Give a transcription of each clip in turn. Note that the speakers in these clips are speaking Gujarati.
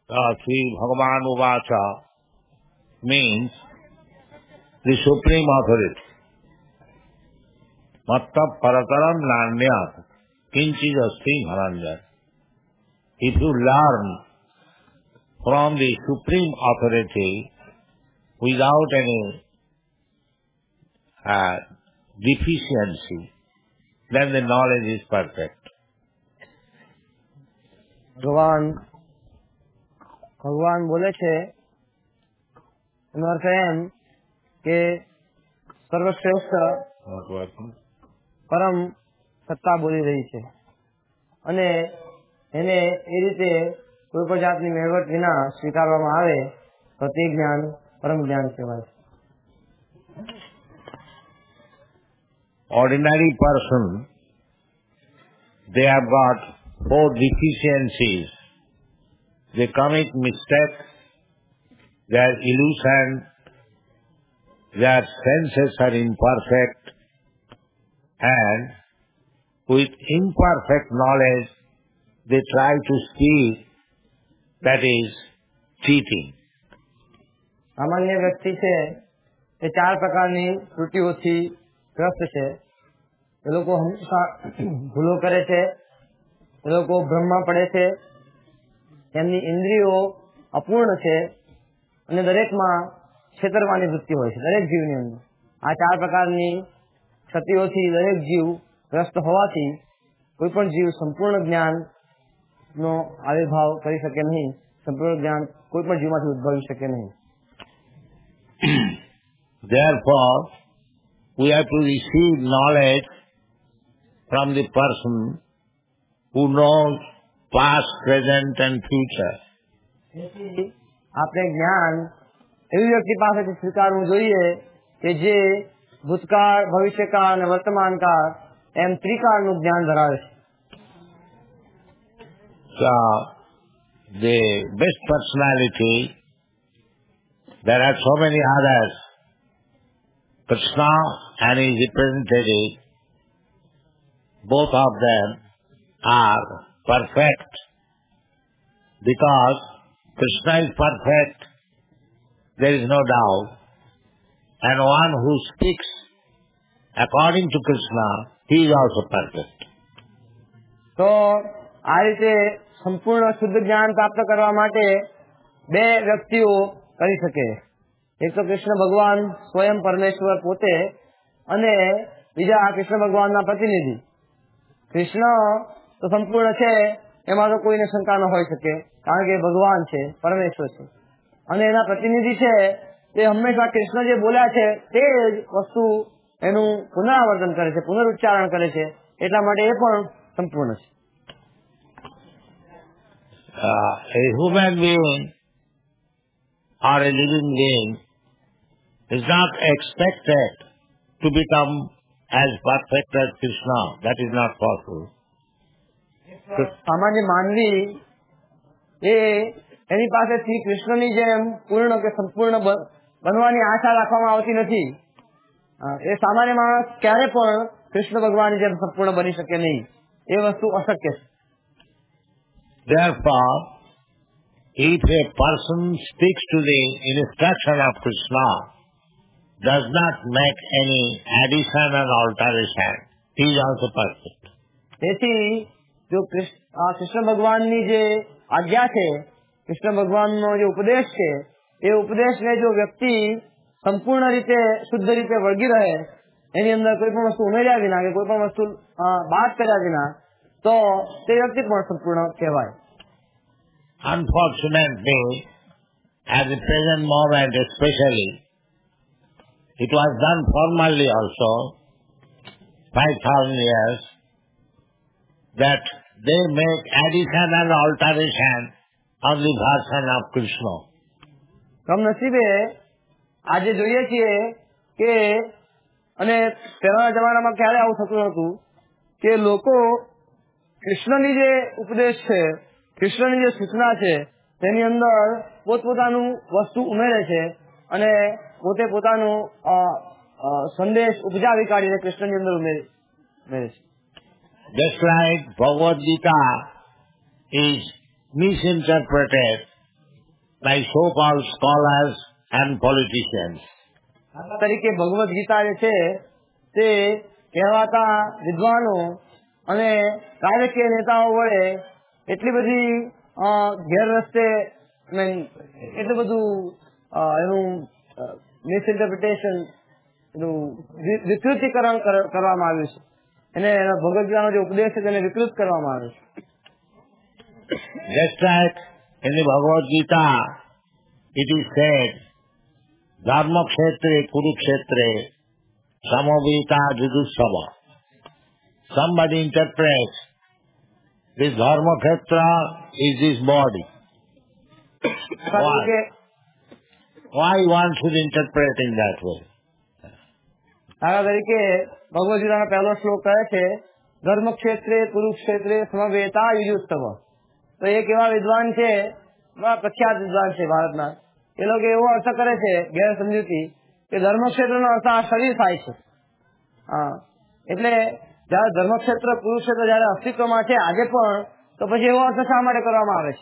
Sri Bhagavan Uvacha means the supreme authority. Matta parataram nanyat kinchid asti bharanjan. If you learn from the supreme authority without any deficiency, then the knowledge is perfect. ભગવાન બોલે છે એનો અર્થ એમ કે સર્વશ્રેષ્ઠ પરમ સત્તા બોલી રહી છે અને એને એ રીતે કોઈ પણ જાતની વહીવટ વિના સ્વીકારવામાં આવે તો તે જ્ઞાન પરમ જ્ઞાન કહેવાય છે. Ordinary person, they have got 4 deficiencies. They commit mistakes, their illusion, their senses are imperfect, and with imperfect knowledge they try to speak, that is cheating. સામાન્ય વ્યક્તિ છે એ 4 પ્રકારની ત્રુટિઓથી ગ્રસ્ત છે. એ લોકો હંમેશા ભૂલો કરે છે, એ લોકો ભ્રમમાં પડે છે, એમની ઇન્દ્રિયો અપૂર્ણ છે અને દરેકમાં છેતરવાની વૃત્તિ હોય છે. દરેક જીવની અંદર આ 4 પ્રકારની ક્ષતિઓથી દરેક જીવ ગ્રસ્ત હોવાથી કોઈ પણ જીવ સંપૂર્ણ જ્ઞાનનો આવિર્ભાવ કરી શકે નહીં, સંપૂર્ણ જ્ઞાન કોઈ પણ જીવમાંથી ઉદ્ભવી શકે નહીં. Therefore, we have to receive knowledge from the person who knows past, present and future. આપણે જ્ઞાન એવી વ્યક્તિ પાસેથી સ્વીકારવું જોઈએ કે જે ભૂતકાળ, ભવિષ્યકાળ અને વર્તમાનકાળ એમ ત્રિકાળનું જ્ઞાન ધરાવે છે. So, the best personality, there are so many others. Krishna and his representative, both of them are perfect, because Krishna is perfect, there is no doubt, and one who speaks according to Krishna, he is also perfect. તો આ રીતે સંપૂર્ણ શુદ્ધ જ્ઞાન પ્રાપ્ત કરવા માટે 2 વ્યક્તિઓ કરી શકે. એક તો કૃષ્ણ ભગવાન સ્વયં પરમેશ્વર પોતે અને બીજા કૃષ્ણ ભગવાનના પ્રતિનિધિ. કૃષ્ણ તો સંપૂર્ણ છે એમાં તો કોઈને શંકા ન હોઈ શકે, કારણ કે ભગવાન છે, પરમેશ્વર છે, અને એના પ્રતિનિધિ છે તે હંમેશા કૃષ્ણ જે બોલ્યા છે તે જ વસ્તુ એનું પુનરાવર્તન કરે છે, પુનરુચ્ચારણ કરે છે, એટલા માટે એ પણ સંપૂર્ણ છે. A human being or a living being is not expected to become as perfect as Krishna. That is not possible. સામાન્ય માનવી એ એની પાસેથી કૃષ્ણની જેમ પૂર્ણ કે સંપૂર્ણ બનવાની આશા રાખવામાં આવતી નથી. એ સામાન્ય માણસ ક્યારે પણ કૃષ્ણ ભગવાનની જેમ સંપૂર્ણ બની શકે નહીં. એ વસ્તુ અશક્ય છે. Therefore, if a person speaks to the instruction of Krishna, does not make any addition and alteration, he is also perfect. તેથી જો કૃષ્ણ ભગવાનની જે આજ્ઞા છે, કૃષ્ણ ભગવાનનો જે ઉપદેશ છે, એ ઉપદેશને જો વ્યક્તિ સંપૂર્ણ રીતે શુદ્ધ રીતે વળગી રહે, એની અંદર કોઈ પણ વસ્તુ ઉમેર્યા વિના કે કોઈ પણ વસ્તુ બાદ કર્યા વિના, તો તે વ્યક્તિ પણ સંપૂર્ણ કહેવાય. Unfortunately, at the present moment especially, it was done formally also, 5,000 years, that they make addition and alteration on the version of Krishna. કમનસીબે આજે જોઈએ છીએ કે, અને પહેલાના જમાનામાં ક્યારે આવું થતું હતું કે લોકો કૃષ્ણની જે ઉપદેશ છે, કૃષ્ણની જે સૂચના છે, તેની અંદર પોતપોતાનું વસ્તુ ઉમેરે છે અને પોતે પોતાનું સંદેશ ઉપજાવી કાઢીને કૃષ્ણની અંદર ઉમેરે છે. Just like Bhagavad Gita is misinterpreted by so-called scholars and politicians. તરીકે ભગવદ ગીતા જે છે તે કહેવાતા વિદ્વાનો અને રાજકીય નેતાઓ વડે એટલી બધી ગેરરસ્તે એટલું બધું એનું મિસઇન્ટરપ્રિટેશન એનું વિકૃતિકરણ કરવામાં આવ્યું છે. એને ભગવદ ગીતાનો જે ઉપદેશ છે તેને વિકૃત કરવામાં આવ્યો છે. Just like in the Bhagavad Gita, it is said, Dharma Kshetre Kurukshetre Samavita Judussava. Somebody interprets this Dharma Kshetra is this body. Why one should interpret in that way? દાખલા તરીકે ભગવદ ગીતાનો પહેલો શ્લોક કહે છે ધર્મ ક્ષેત્રે કુરુક્ષેત્રે સમવેતા યુયુત્સવ. તો એક એવા વિદ્વાન છે, પ્રખ્યાત વિદ્વાન છે ભારતના, એ લોકો એવો અર્થ કરે છે ગેરસમજૂતી કે ધર્મક્ષેત્રનો અર્થ આ શરીર થાય છે. એટલે જયારે ધર્મક્ષેત્ર કુરુક્ષેત્ર જયારે અસ્તિત્વમાં છે આજે પણ, તો પછી એવો અર્થ શા માટે કરવામાં આવે છે?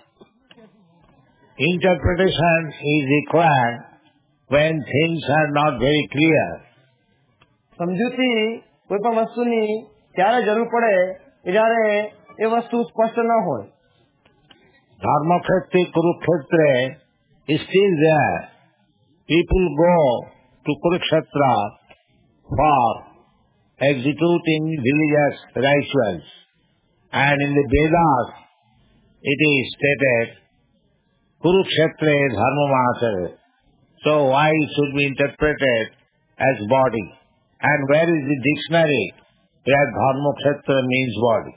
Interpretation is required when things are not very clear. સમજૂતી કોઈ પણ વસ્તુની ત્યારે જરૂર પડે કે જયારે એ વસ્તુ સ્પષ્ટ ન હોય. Dharmakshetra Kurukshetra is still there. People go to Kurukshetra for executing religious rituals. And in the Vedas, it is stated, Kurukshetra Dharmamacharya. So why should be interpreted as body? And where is the dictionary where Dharmakshetra means body?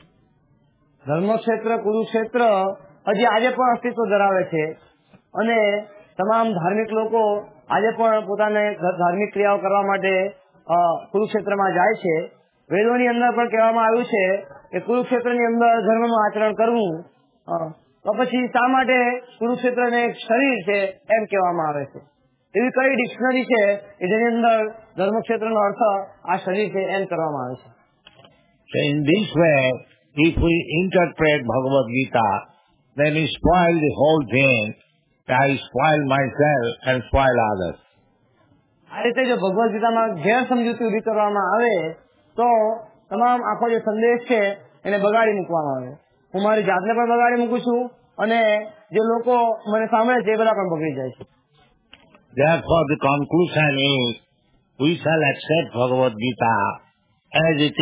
ધર્મક્ષેત્ર Kurukshetra હજી આજે પણ અસ્તિત્વ ધરાવે છે અને તમામ ધાર્મિક લોકો આજે પણ પોતાને ધાર્મિક ક્રિયાઓ કરવા માટે કુરુક્ષેત્રમાં જાય છે. વેદોની અંદર પણ કહેવામાં આવ્યું છે કે કુરુક્ષેત્રની અંદર ધર્મનું આચરણ કરવું. તો પછી શા માટે કુરુક્ષેત્રને એક શરીર છે એમ કહેવામાં આવે છે? એવી કઈ ડિક્શનરી છે કે જેની અંદર ધર્મક્ષેત્રનો અર્થ આ શરીર છે એમ કરવામાં આવે છે? So in this way, if we interpret Bhagavad Gita, then we spoil the whole thing. I spoil myself and spoil others. આ રીતે જો ભગવદ ગીતામાં ગેરસમજૂતી ઉભી કરવામાં આવે તો તમામ આખો જે સંદેશ છે એને બગાડી મૂકવામાં આવે. હું મારી જાતને પણ બગાડી મૂકું છું અને જે લોકો મને સાંભળે છે એ બધા પણ બગડી જાય છે. Therefore the conclusion is, we shall accept Bhagavad Gita as it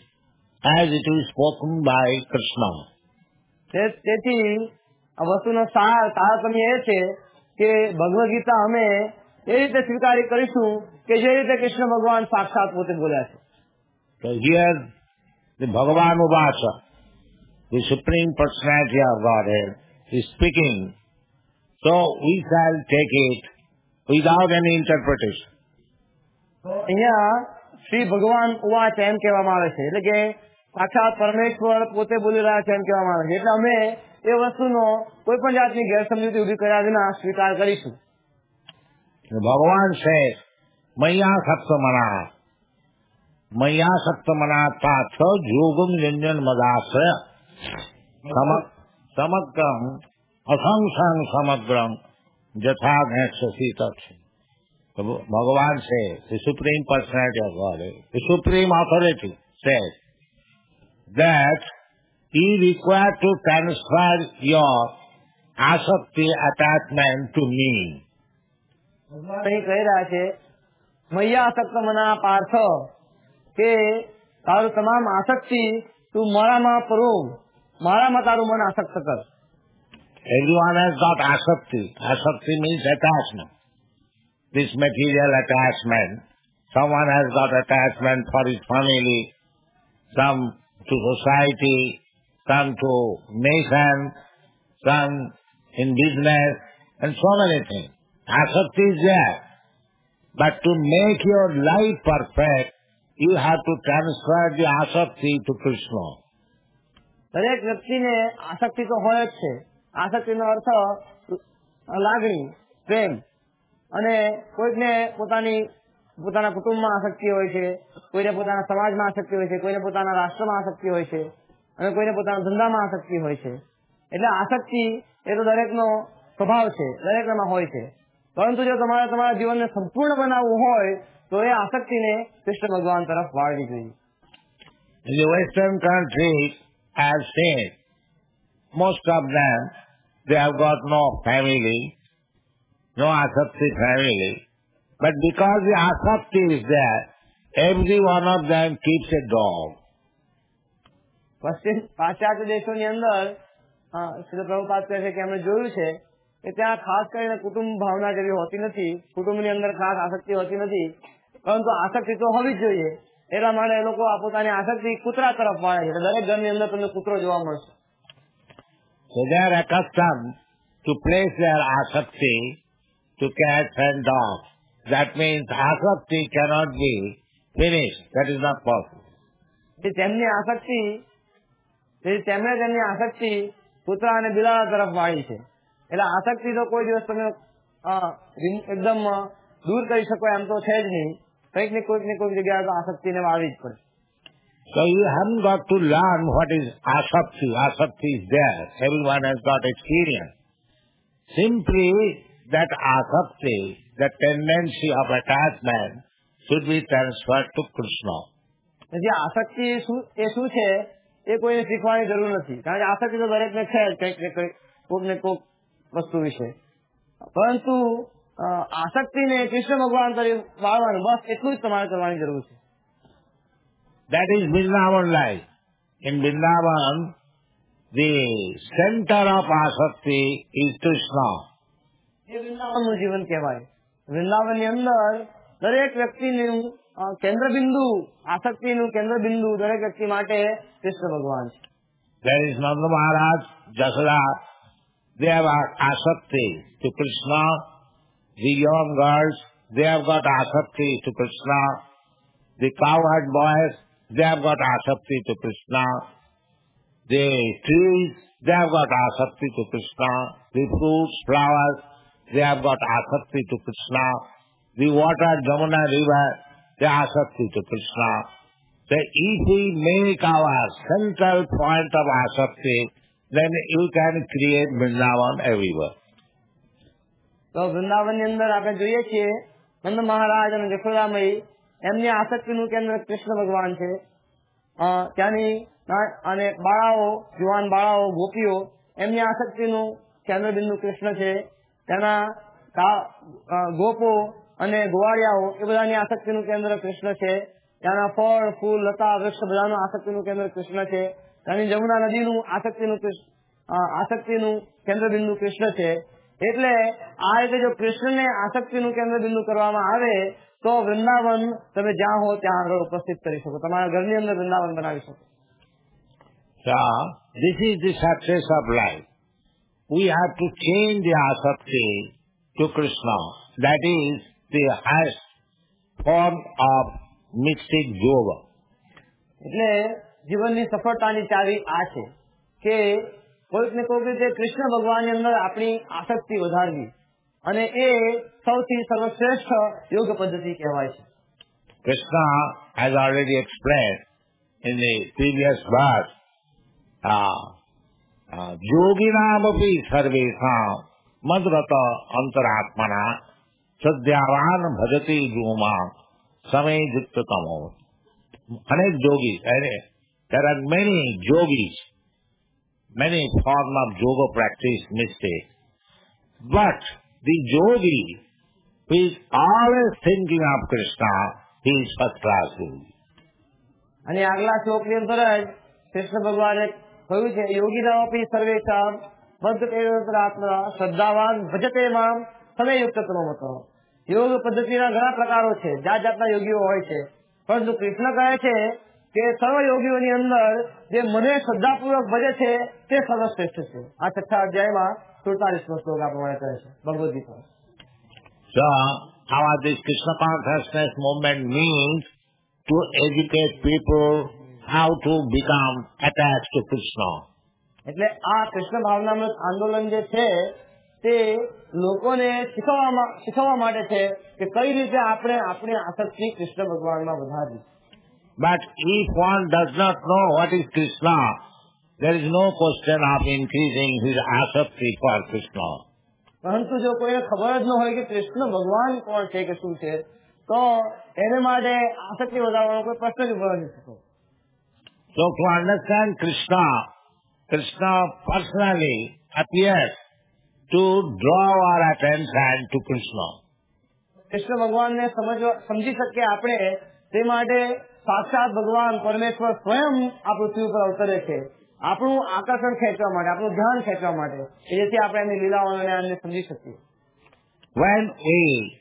is spoken by Krishna. તેથી આ વસ્તુનો તારતમ્ય એ છે કે ભગવદ ગીતા અમે એ રીતે સ્વીકારી કરીશું કે જે રીતે કૃષ્ણ ભગવાન સાક્ષાત પોતે બોલ્યા છે. So here the Bhagavan Uvasa, the Supreme Personality of Godhead, is speaking. So we shall take it without any interpretation. અહીંયા શ્રી ભગવાન ઉવાચ એમ કહેવામાં આવે છે, એટલે કે સાક્ષાત પરમેશ્વર પોતે બોલી રહ્યા છે એમ કહેવામાં આવે છે. એટલે અમે એ વસ્તુનો કોઈ પણ જાતની ગેરસમજૂતી ઉભી કર્યા વિના સ્વીકાર કરીશું. ભગવાન says, મૈયા સપ્તમના પાથ યોગમ વ્યંજન મદાશ્રય સમગ્રમ અસંસંગ સમગ્રમ જથા Shashi Taksh. Bhagavan says, the Supreme Personality of God, the Supreme Authority says that he required to transfer your asakti attachment to me. કહી રહ્યા છે મૈયા આસક્ત મના પાર્થ કે તારું તમામ આસક્તિ તું મારામાં પરો, મારામાં તારું મન આસક્ત કર. Everyone has got asakti. Asakti means attachment. This material attachment. Someone has got attachment for his family, some to society, some to nation, some in business, and so many things. Asakti is there. But to make your life perfect, you have to transfer the asakti to Krishna. દરેક વ્યક્તિને આસક્તિ તો હોય જ છે. આસક્તિનો અર્થ લાગણી, પ્રેમ. અને કોઈકને પોતાના કુટુંબમાં આસક્તિ હોય છે, કોઈને પોતાના સમાજમાં આસક્તિ હોય છે, કોઈને પોતાના રાષ્ટ્રમાં આસક્તિ હોય છે અને કોઈને પોતાના ધંધામાં આસક્તિ હોય છે. એટલે આસક્તિ એ તો દરેકનો સ્વભાવ છે, દરેકનામાં હોય છે. પરંતુ જો તમારે તમારા જીવનને સંપૂર્ણ બનાવવું હોય તો એ આસક્તિને કૃષ્ણ ભગવાન તરફ વાળવી જોઈએ. In the Western countries, I have seen most of them, they have got no family, no asakti family. But because the asakti is there, every one of them keeps a dog. પાશ્ચાત્ય દેશોની અંદર શ્રી પ્રભુપાદ કહે છે કે અમે જોયું છે કે ત્યાં ખાસ કરીને કુટુંબ ભાવના જેવી હોતી નથી, કુટુંબની અંદર ખાસ આસક્તિ હોતી નથી, પરંતુ આસક્તિ તો હોવી જ જોઈએ. એટલા માટે એ લોકો પોતાની આસક્તિ કૂતરા તરફ વાળે છે. દરેક ઘરની અંદર તમને કૂતરો જોવા મળશે. So they are accustomed to place their asakti to cats and dogs. That means asakti cannot be finished. That is not possible. તેમની આસક્તિ કૂતરા અને બિલાડા તરફ વાળી છે. એટલે આસક્તિ તો કોઈ દિવસ તમે એકદમ દૂર કરી શકો એમ તો છે જ નહીં. કંઈક ને કોઈક જગ્યાએ તો આસક્તિને વાળવી જ પડે. So you haven't got to learn what is asakti. Asakti is there. Everyone has got experience. Simply that asakti, the tendency of attachment, should be transferred to Krishna. જે આસક્તિ એ શું છે એ કોઈને શીખવાની જરૂર નથી, કારણ કે આસક્તિ તો દરેકને છે જ કંઈક ને કોઈક વસ્તુ વિશે. પરંતુ આસક્તિને કૃષ્ણ ભગવાન તરફ વાળવાનું, બસ એટલું જ તમારે કરવાની જરૂર છે. That is Vrindavan life. In Vrindavan, the center of asakti is Krishna. એ વૃંદાવનનું જીવન કહેવાય. વૃંદાવનની અંદર દરેક વ્યક્તિનું કેન્દ્રબિંદુ, આસક્તિનું કેન્દ્રબિંદુ દરેક વ્યક્તિ માટે કૃષ્ણ ભગવાન છે. There is Nanda Maharaj, Jashoda, they have asakti to Krishna. The young girls, they have got asakti to Krishna. The cowherd boys, they have got asakti to Krishna. The trees, they have got asakti to Krishna. The fruits, flowers, they have got asakti to Krishna. The water, Jamuna river, they are asakti to Krishna. So if we make our central point of asakti, then you can create Vrindavan everywhere. તો વૃંદાવનની અંદર આપણે જોઈએ છીએ નંદ મહારાજ અને જશોદામયી, એમની આસક્તિનું કેન્દ્ર કૃષ્ણ ભગવાન છે. ત્યાંની અને બાળાઓ, જુવાન બાળાઓ, ગોપીઓ, એમની આસક્તિનું કેન્દ્રબિંદુ કૃષ્ણ છે. ત્યાંના ગોપો અને ગોવાળિયાઓ એ બધાની આસક્તિનું કેન્દ્ર કૃષ્ણ છે. ત્યાંના ફળ, ફૂલ, લતા, વૃક્ષ બધાનું આસક્તિનું કેન્દ્ર કૃષ્ણ છે. ત્યાંની જમુના નદીનું આસક્તિનું કેન્દ્રબિંદુ કૃષ્ણ છે. એટલે આ રીતે જો કૃષ્ણને આસક્તિનું કેન્દ્રબિંદુ કરવામાં આવે તો વૃંદાવન તમે જ્યાં હો ત્યાં આગળ ઉપસ્થિત કરી શકો, તમારા ઘરની અંદર વૃંદાવન બનાવી શકો. So this is the success of life. We have to change the asakti to Krishna. That is the highest form of mystic yoga. એટલે જીવનની સફળતાની ચાવી આ છે કે કોઈક ને કોઈક રીતે કૃષ્ણ ભગવાનની અંદર આપણી આસક્તિ વધારવી, અને એ સૌથી સર્વશ્રેષ્ઠ યોગ પદ્ધતિ કહેવાય છે. Krishna has already explained in the previous verse, yoginamapi sarvesam madrata antaratmana sadhyavan bhajati juma samay jittamo. Anek yogis, there are many yogis, many forms of yoga practice mistake. But the yogi who is always thinking of Krishna, he is first class yogi. અને આગલા શ્લોકની અંદર જ કૃષ્ણ ભગવાને કહ્યું છે, યોગિનામપી સર્વેષામ મદ્ગતેતરાત્મા શ્રદ્ધાવાન ભજતે મામ સમયયુક્તતમો મતો. યોગ પદ્ધતિના ઘણા પ્રકારો છે, જાત જાતના યોગીઓ હોય છે, પરંતુ કૃષ્ણ કહે છે કે સર્વ યોગીઓની અંદર જે મને શ્રદ્ધાપૂર્વક ભજે છે તે સર્વશ્રેષ્ઠ છે. આ 6થા અધ્યાયમાં 47મો શ્લોક આ પ્રમાણે કહે છે Bhagavad Gita. So, our this Krishna consciousness movement means to educate people how to become attached to Krishna. એટલે આ કૃષ્ણ ભાવનામૃત આંદોલન જે છે તે લોકોને શીખવવા માટે છે કે કઈ રીતે આપણે આપણી આસક્તિ કૃષ્ણ ભગવાનમાં વધારવી. But if one does not know what is Krishna, there is no question of increasing his asakti for Krishna. પરંતુ જો કોઈને ખબર જ ન હોય કે કૃષ્ણ ભગવાન કોણ છે કે શું છે, તો એને માટે આસક્તિ વધારવાનો કોઈ પ્રશ્ન જ ઉભો નથી થતો. So to understand Krishna personally appears to draw our attention to Krishna. Krishna ભગવાનને સમજી શકીએ આપણે, તે માટે સાક્ષાત ભગવાન પરમેશ્વર સ્વયં આ પૃથ્વી ઉપર અવતરે છે, આપણું આકર્ષણ ખેંચવા માટે, આપણું ધ્યાન ખેંચવા માટે, જેથી આપણે એમની લીલાઓને એમને સમજી શકીએ. When we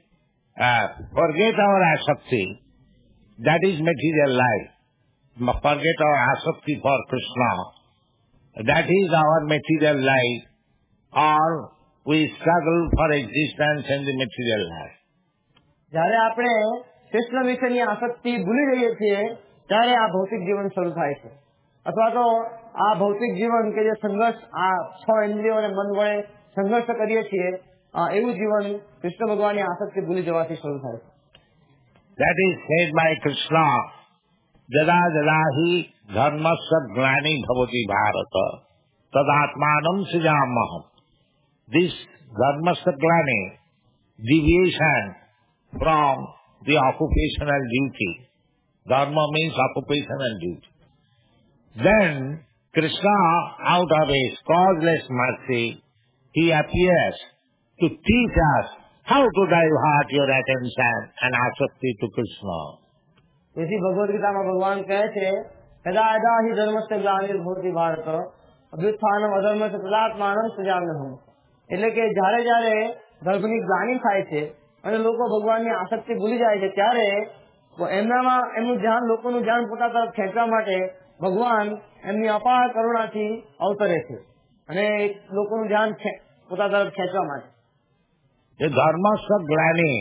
forget our asakti, that is material life. Forget our asakti for Krishna, that is our material life, or we struggle for existence in the material life. જયારે આપણે કૃષ્ણ વિશેની આસક્તિ ભૂલી જઈએ છીએ, ત્યારે આ ભૌતિક જીવન શરૂ થાય છે, અથવા તો આ ભૌતિક જીવન કે જે સંઘર્ષ, આ 6 ઇન્દ્રિયો અને મન વડે સંઘર્ષ કરીએ છીએ, એવું જીવન કૃષ્ણ ભગવાનની આસક્તિ ભૂલી જવાથી શરૂ થાય છે. That is said by Krishna, Jada jada hi dharmasya glani bhavati bharata tadatmanam srijamaham. This dharmasya glani, deviation from the occupational duty. Dharma means occupational duty. Then Krishna, out of his causeless mercy, he appears to teach us how to divert your attention and asakti to Krishna. તેથી ભગવદ ગીતામાં ભગવાન કહે છે, યદા યદા હિ ધર્મસ્ય ગ્લાનિર્ભવતિ ભારત અભ્યુત્થાનમ અધર્મસ્ય તદાત્માનમ સૃજામ્યહમ. એટલે કે જયારે જયારે ધર્મની ગ્લાનિ થાય છે અને લોકો ભગવાનની આસક્તિ ભૂલી જાય છે, ત્યારે એમનામાં એમનું ધ્યાન, લોકોનું ધ્યાન પોતા તરફ ખેંચવા માટે ભગવાન એમની અપાર કરુણાથી અવતરે છે અને લોકોનું ધ્યાન પોતા તરફ ખેંચવા માટે. The dharmasya glani,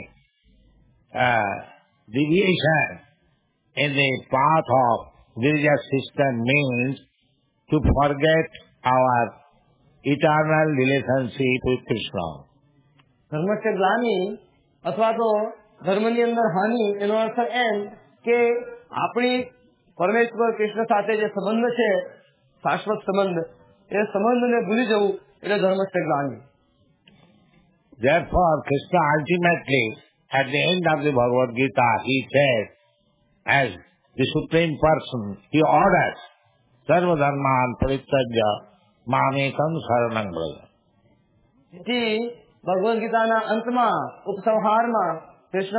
deviation in the path of religious system means to forget our eternal relationship with Krishna. ધર્મસ્ય ગ્લાનિ અથવા તો ધર્મની અંદર હાનિ, એનો અર્થ એમ કે આપણી પરમેશ્વર કૃષ્ણ સાથે જે સંબંધ છે, શાશ્વત સંબંધ, એ સંબંધને ભૂલી જવું એટલે ધર્મસ્ય ગ્લાનિ. Therefore, Krishna ultimately, at the end of the Bhagavad Gita, he said, as the Supreme Person, he orders, Sarva Dharman Parityajya Mamekam Saranam Braja. તેથી ભગવદ ગીતાના અંતમાં, ઉપસંહારમાં કૃષ્ણ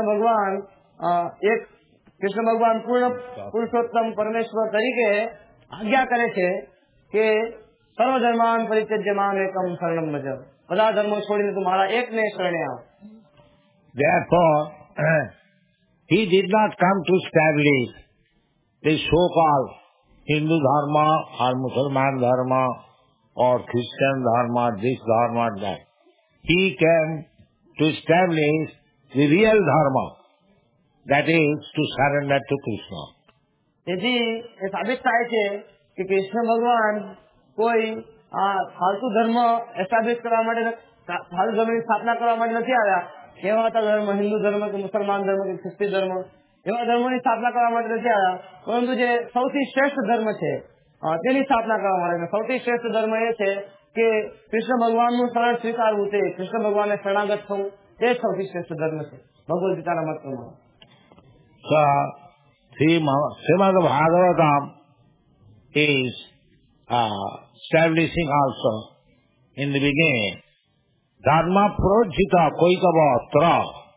ભગવાન પૂર્ણ પુરુષોત્તમ પરમેશ્વર તરીકે આજ્ઞા કરે છે કે સર્વ ધર્માન પરિત્યજ્ય મામેકમ શરણમ ભજ. બધા ધર્મો છોડીને તું મારા એકને શરણે આવ. Therefore, he did not come to establish the so-called Hindu Dharma or Muslim Dharma or Christian Dharma, this Dharma, that. He came to establish the real Dharma, that is to surrender to Krishna. તેથી એ સાબિત થાય છે કે કૃષ્ણ ભગવાન કોઈ ફાલતુ ધર્મ એસ્ટાબ્લિશ કરવા માટે, ફાલતુ ધર્મની સ્થાપના કરવા માટે નથી આવ્યા. એવા ધર્મ, હિન્દુ ધર્મ કે મુસલમાન ધર્મ કે ખ્રિસ્તી ધર્મ, એવા ધર્મોની સ્થાપના કરવા માટે નથી આવ્યા, પરંતુ જે સૌથી શ્રેષ્ઠ ધર્મ છે તેની સ્થાપના કરવા માટે. સૌથી શ્રેષ્ઠ ધર્મ એ છે કે કૃષ્ણ ભગવાનનું શરણ સ્વીકારવું, તે કૃષ્ણ ભગવાનને શરણાગત થવું, તે જ સૌથી શ્રેષ્ઠ ધર્મ છે ભગવદ ગીતાના મત પ્રમાણે. So, Srimad Bhagavatam is establishing also in the beginning, Dharma Projita Koikavatra.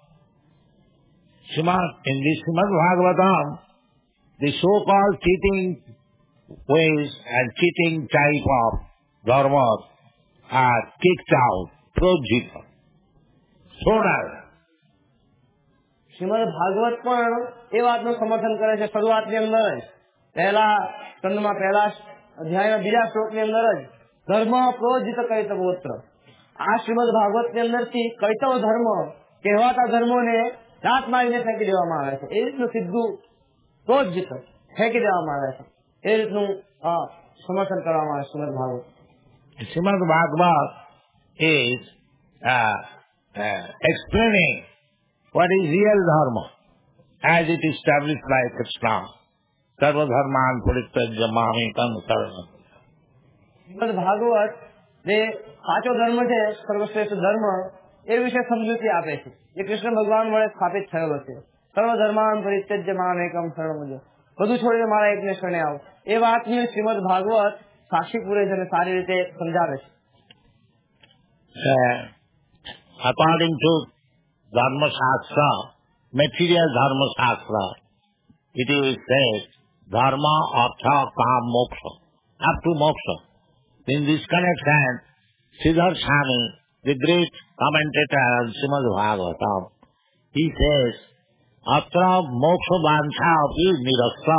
In the Srimad Bhagavatam, the so-called cheating ways and cheating type of dharmas are kicked out, projita, thrown out. Shrimad Bhagavat પણ એ વાતનું સમર્થન કરે છે. શરૂઆતની અંદર જ પહેલા સ્કંદમાં, પહેલા અધ્યાયના બીજા શ્લોકની અંદર જ ધર્મ પ્રોજિત કૈતવોત્ર. આ શ્રીમદ ભાગવતની અંદરથી કૈતવ ધર્મ કહેવાતા ધર્મોને દાંત મારીને ફેંકી દેવામાં આવે છે. એ રીતનું સીધું પ્રોજિત ફેંકી દેવામાં આવે છે. એ રીતનું સમર્થન કરવામાં આવે Shrimad Bhagavat. Srimad Bhagavad is explaining what is real dharma as it is established by Krishna. Sarva dharman parityajya mamekam saranam. Shrimad Bhagavat જે સાચો ધર્મ છે, સર્વશ્રેષ્ઠ ધર્મ, એ વિશે સમજૂતી આપે છે, જે કૃષ્ણ ભગવાન વડે સ્થાપિત થયેલો છે. સર્વ ધર્માન પરિત્યજ્ય મામ એકમ શરણમ વ્રજ, બધું છોડીને મારા એકને શરણે આવો. એ વાતની શ્રીમદ ભાગવત સાક્ષી પૂરે છે અને સારી રીતે સમજાવે છે. According to Dharma Shastra, material Dharma Shastra, it is said Dharma, Artha, Kam, Moksha, up to Moksha. In this connection, Siddhar Swami, the great commentator on Srimad Bhagavatam, he says, Atra Moksha Vansha api nirasta.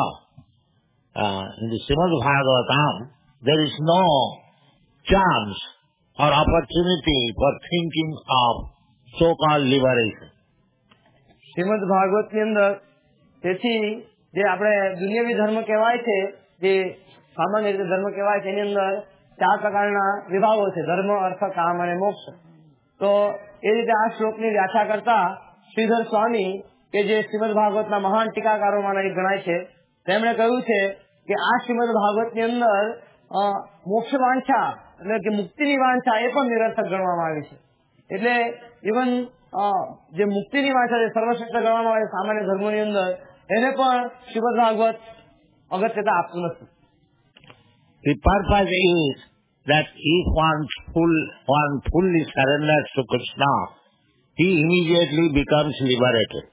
In the Srimad Bhagavatam, there is no chance or opportunity for thinking of so-called liberation. Shrimad Bhagavat ની અંદર તેથી જે આપણે દુનિયાવી ધર્મ કહેવાય છે, જે સામાન્ય રીતે ધર્મ કહેવાય છે, એની અંદર 4 પ્રકારના વિભાગો છે, ધર્મ, અર્થ, કામ અને મોક્ષ. તો એ રીતે આ શ્લોકની વ્યાખ્યા કરતા શ્રીધર સ્વામી, કે જે શ્રીમદ ભાગવતના મહાન ટીકાકારોમાંના એક ગણાય છે, તેમણે કહ્યું છે કે આ શ્રીમદ ભાગવતની અંદર મોક્ષ વાંછા એટલે કે મુક્તિની વાંછા એ પણ નિરર્થક ગણવામાં આવી છે. એટલે ઇવન જે મુક્તિની વાંછા જે સર્વશ્રેષ્ઠ ગણવામાં આવે સામાન્ય ધર્મોની અંદર, એને પણ શ્રીમદ ભાગવત અગત્યતા આપતું નથી. The purpose is that if one fully surrenders to Krishna, he immediately becomes liberated.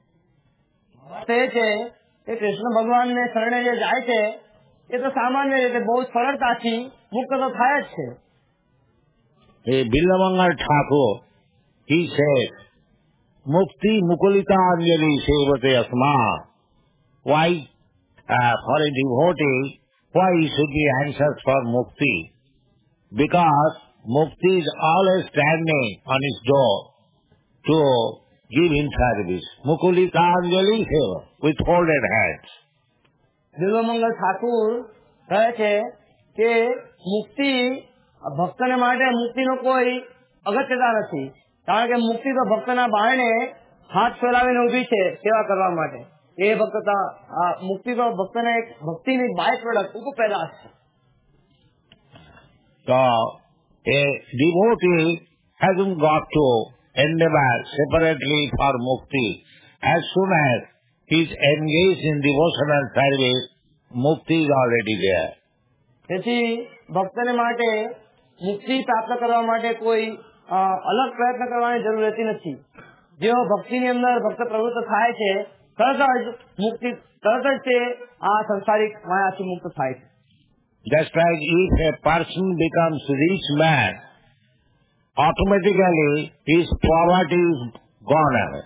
તે છે કે કૃષ્ણ ભગવાનને શરણે જે જાય છે એ તો સામાન્ય રીતે બહુ સરળતાથી મુક્ત તો થાય જ છે. Billamangal Thakur, he says, Mukti Mukulita Anjali Sevate Asma. Why, for a devotee, why he should be anxious for Mukti? Because Mukti is always standing on his door to give him service. Mukulita Anjali Seva, with folded hands. બિલ્વમંગલ Thakur કહે છે કે મુક્તિ ભક્તને માટે મુક્તિનો કોઈ અગત્યતા નથી, કારણ કે મુક્તિ તો ભક્તના બારણે હાથ ફેલાવીને ઉભી છે સેવા કરવા માટે. એ ભક્તતા મુક્તિ તો ભક્તને એક ભક્તિની બાય પ્રોડક્ટ ઉપપેદાશ છે. So a devotee hasn't got to endeavor separately for mukti. As soon as he is engaged in devotional service, mukti is already there. તેથી ભક્તને માટે મુક્તિ પ્રાપ્ત કરવા માટે કોઈ અલગ પ્રયત્ન કરવાની જરૂર રહેતી નથી. જેઓ ભક્તિની અંદર ભક્ત પ્રવૃત્ત થાય છે, તરત જ તે આ સંસારિક માયાથી મુક્ત થાય છે. Just like if a person becomes rich man, automatically his poverty is gone away.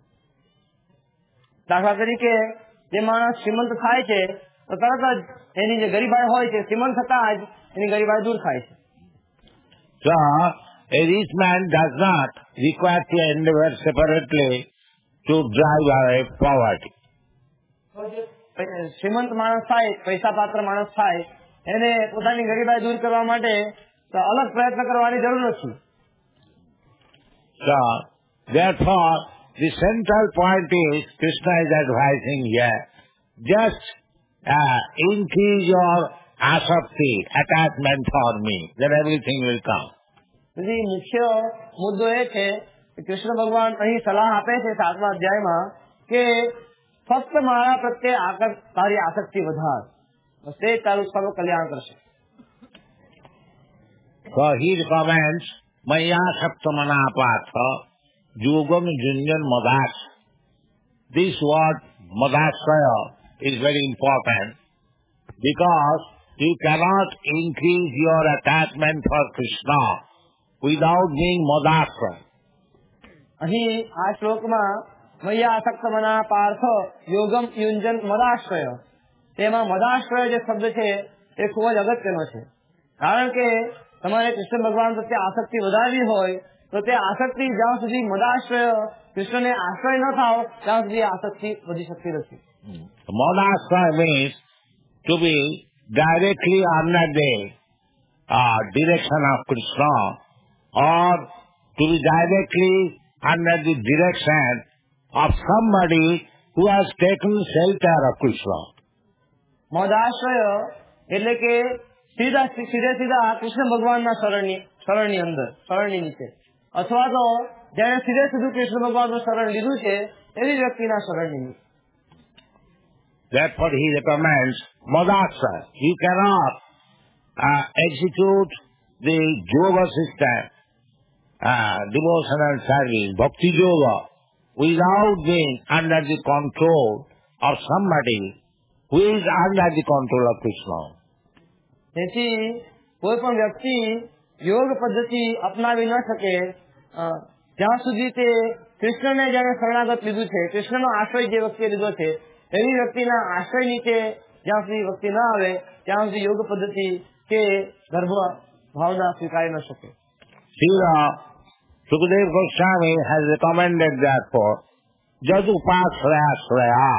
દાખલા તરીકે જે માણસ શ્રીમંત થાય છે તો તરત જ એની જે ગરીબાઈ હોય છે, શ્રીમંત થતા જ એની ગરીબાઈ દૂર થાય છે. So a rich man does not require to endeavor separately to drive away poverty. શ્રીમંત માણસ થાય, પૈસા પાત્ર માણસ થાય, એને પોતાની ગરીબાઈ દૂર કરવા માટે અલગ પ્રયત્ન કરવાની જરૂર નથી. So therefore the central point is Krishna is advising here, just increase your asakti, attachment for me, then everything will come. તેથી મુખ્ય મુદ્દો એ છે કે કૃષ્ણ ભગવાન અહીં સલાહ આપે છે 7મા અધ્યાયમાં કે ફક્ત મારા પ્રત્યે તારી આસક્તિ વધાર, તે તારું સર્વ કલ્યાણ કરશે. So he recommends Maya Saptamana Patha Yogam Junjan Madas. This word Madasraya is very important because you cannot increase your attachment for Krishna without being Madasraya. અહીં આ શ્લોકમાં મૈયા આસક્ત મના પાર્થ યોગમ યુંજન મદાશ્રય, તેમાં મદાશ્રય જે શબ્દ છે એ ખૂબ જ અગત્યનો છે. કારણ કે તમારે કૃષ્ણ ભગવાન પ્રત્યે આસક્તિ વધારવી હોય તો તે આસક્તિ જ્યાં સુધી મદાશ્રય કૃષ્ણને આશ્રય ન થાવ ત્યાં સુધી આસક્તિ વધી શકતી નથી. Madasraya means to be directly under the direction of Krishna, or to be directly under the direction of somebody who has taken shelter of Krishna. મદાશ્રય એટલે કે સીધે સીધા કૃષ્ણ ભગવાનના શરણની નીચે, અથવા તો જેને સીધે સીધું કૃષ્ણ ભગવાનનું શરણ લીધું છે એવી વ્યક્તિના શરણ લીધું. Therefore he recommends Madhasa. You cannot execute the yoga system, devotional service, bhakti yoga, without being under the control of somebody who is under the control of Krishna. તેથી કોઈ પણ વ્યક્તિ યોગ પદ્ધતિ અપનાવી ન શકે જ્યાં સુધી તે કૃષ્ણને જેને શરણાગત લીધું છે, કૃષ્ણનો આશ્રય જે વ્યક્તિએ લીધો છે એવી વ્યક્તિના આશ્રય નીચે જ્યાં સુધી વ્યક્તિ ન આવે ત્યાં સુધી યોગ પદ્ધતિ કે ગર્ભ ભાવના સ્વીકારી ન શકે. Sukadeva Goswami has recommended therefore Jad Upasraya Shraya.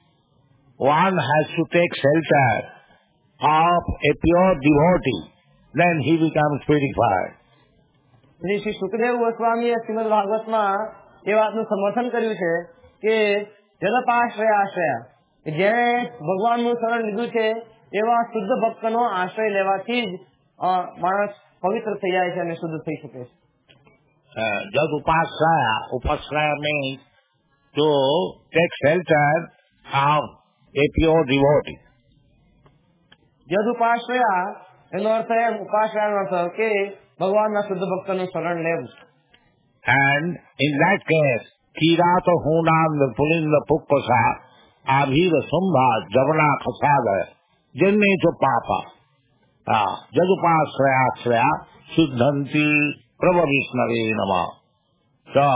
One has to take shelter of a pure devotee, then he becomes purified. Shri Sukhdev ગોસ્વામીએ Shrimad ભાગવતમાં એ વાતનું સમર્થન કર્યું છે કે જદપાશ્રય આશ્રય, જેણે ભગવાનનું શરણ લીધું છે એવા શુદ્ધ ભક્તનો આશ્રય લેવાથી જ માણસ પવિત્ર થઈ જાય છે અને શુદ્ધ થઈ શકે છે. Jad Upasraya means to take shelter of a pure devotee. જદ ઉપાશ્રયા એનો અર્થ એમ, ઉપાશ્રયાનો અર્થ કે ભગવાનના શુદ્ધ ભક્તનું શરણ લેવું. And in that case, Kirata Hunam Pulinda Pukkasa Abhira Sumbha Javana Kasada Janme to Papa Jadupasraya Sraya Suddhanti Prabhavishnave Nama. So,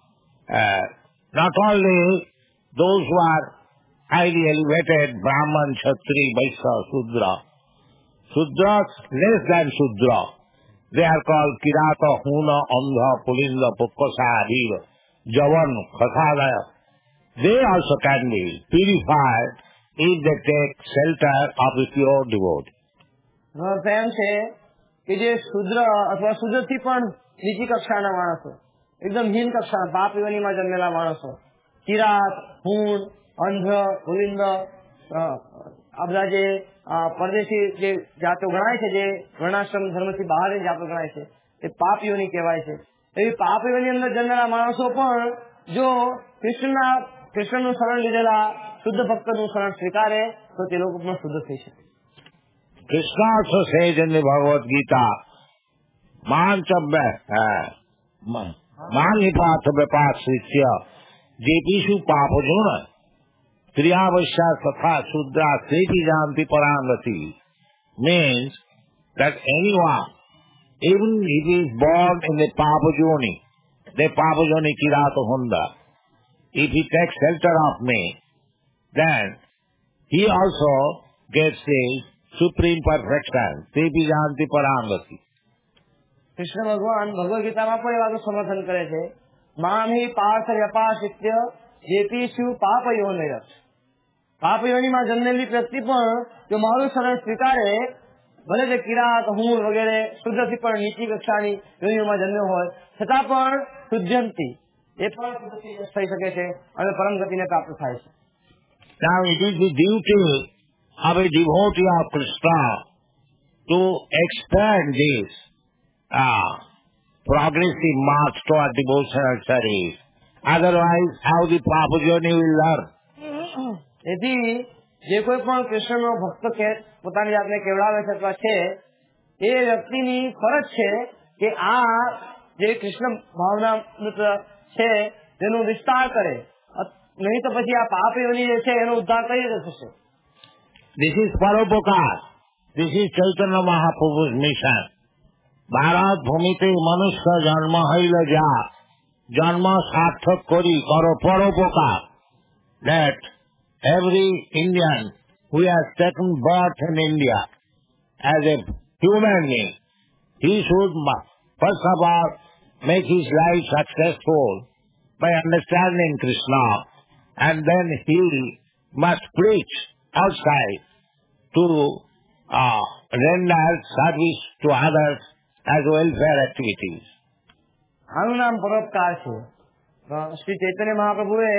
not only those who are highly elevated, Brahman, Kshatri, Vaishya, Shudra, Shudras less than Shudra, they are called Kirata, Huna, Andha, Pulinda, Pukkasa, Abhira, Javan, Kasada. They also can be purified if they take shelter of a pure devotee. એમ છે કે જે શુદ્ર અથવા શુદ્રથી પણ નીચી કક્ષાના માણસો, એકદમ હીન કક્ષા પાપ યોનિમાં જન્મેલા માણસો, કિરાત, હૂણ, અંધ, પુલિંદ, આ બધા જે પરદેશી જે જાતો ગણાય છે, જે વર્ણાશ્રમ ધર્મથી બહારની જાતો ગણાય છે, તે પાપ યોની કહેવાય છે. એવી પાપ યોની અંદર જન્મેલા માણસો પણ જો કૃષ્ણનું શરણ લીધેલા શુદ્ધ ભક્તનું શરણ સ્વીકારે તો તે લોકો પણ શુદ્ધ થઈ શકે. Krishna also says in the Bhagavad Gita, Manipatha Vipasritya Jepishu Papajuna Triyavasya Satha Sudra Sriti Janti Parangati, means that anyone, even if he is born in the Papajuni, the Papajuni Kirata Hunda, if he takes shelter of me, then he also gets the supreme perfection, Sriti Janti Parangati. Krishna ભગવાન ભગવદ ગીતામાં પણ એ વાતનું સમર્થન કરે છે, મામી પાર્થ વ્યપાશ્રિત્ય જેપીશુ પાપ યોનિર. પાપ યોનિમાં જન્મેલી વ્યક્તિ પણ જો મારું શરણ સ્વીકારે, ભલે તે કિરાત, હૂણ વગેરે શુદ્ધથી પણ નીચી કક્ષાની યોનિઓમાં જન્મ્યો હોય છતાં પણ શુદ્ધંતિ એ પણ શુદ્ધથી થઈ શકે છે અને પરમ ગતિને પ્રાપ્ત થાય છે. Now it is the duty of a devotee of Krishna to expand this progressive march toward devotional service. Otherwise, how the Papa journey will learn? તેથી જે કોઈ પણ કૃષ્ણનો ભક્ત પોતાની જાતને કેવડાવે છે અથવા છે એ વ્યક્તિની ફરજ છે કે આ જે કૃષ્ણ ભાવના છે તેનું વિસ્તાર કરે, નહીં તો પછી આ પાપ યોની જે છે એનો ઉદ્ધાર કઈ રીતે થશે? This is Parupakar. This is Chaitanya Mahaprabhu's mission. Bharat Bhumite Manusya Janma Haila Ja Janma Sarthak Kori Karo Parupakar. That every Indian who has taken birth in India as a human being, he should first of all make his life successful by understanding Krishna, and then he must preach outside to render service to others as welfare activities. આનું નામ પરોપકાર છે. શ્રી ચૈતન્ય મહાપ્રભુએ